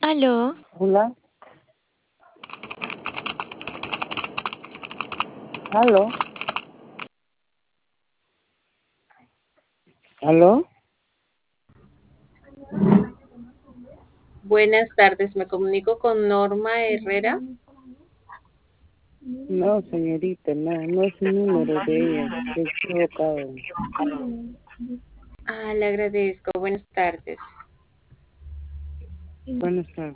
Aló, Hola, aló, aló. Buenas tardes, me comunico con Norma Herrera. No, señorita, no es el número de ella, se ha equivocado. Le agradezco. Buenas tardes. Buenas tardes.